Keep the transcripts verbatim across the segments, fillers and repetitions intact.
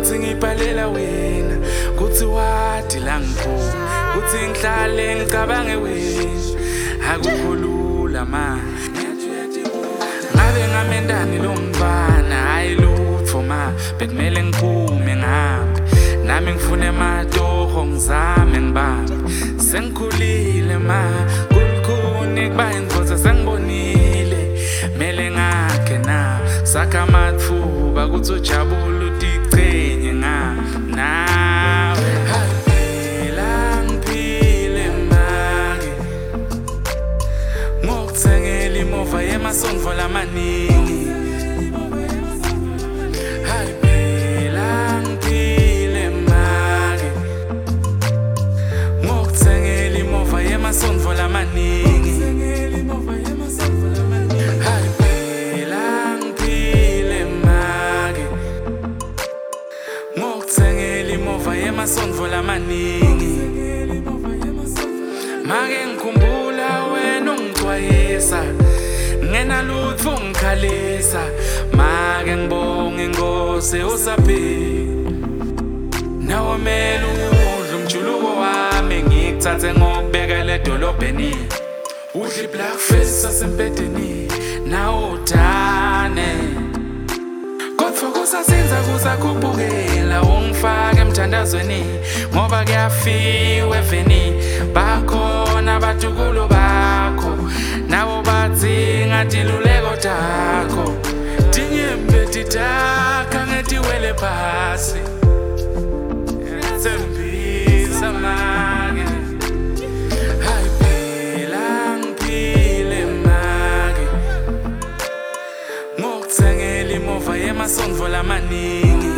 ngicwathi ngibhalela wena kuthi wathi la ngiphuma kuthi ngihlale ngicabange wena akukho lula ma ngabe ngamendani lo mfana hayi lutho ma bekumele ngiphume ngihambe nami ngifune amatoho ngizame ngibambe sengikhulile ma kulikhuni kuba indvodza sengibonile mele ngakhe na sakha amathuba kuthi ujabule uticenye nawe phela ngiphile make ngokuthengela imova yemasonto lamaningi hayi phela ngiphile make ngokuthengela imova yemasonto lamaningi hayi phela ngiphile make ngokuthengela imova yemasonto lamaningi make ngikhumbula wena ungixwayisa ngena lutho ngikhalisa make ngibonge inkosi usaphila nawe mele udle umjuluko wami ngikuthathe ngokubeka ledolobheni udle iblackface sasempedeni nawe udane kodwa kusasinza kusakhupukela ungifake emthandazweni ngoba kuyafiwa eveni bakhona abatukulu bakho nabo bathi ngathi luleko takho tinyembe titakha ngetiwele phasi sembisa make hayi phela ngiphile make ngokuthengela imova yemasonto lamaningi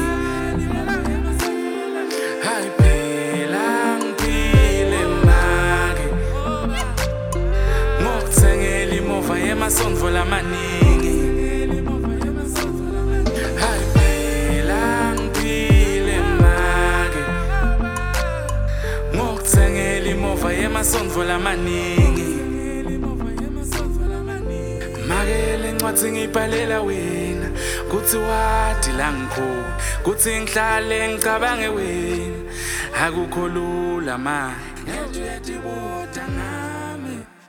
hayi phela ngiphile make ngokuthengela imova yemasonto lamaningi hayi phela ngiphile make ngokuthengela imova yemasonto lamaningi make lencwadzi ngibhalela wena kuthi wathi la ngiphuma kuthi ngihlale ngicabange wena akukho lula ma ngedwe tibuta ngami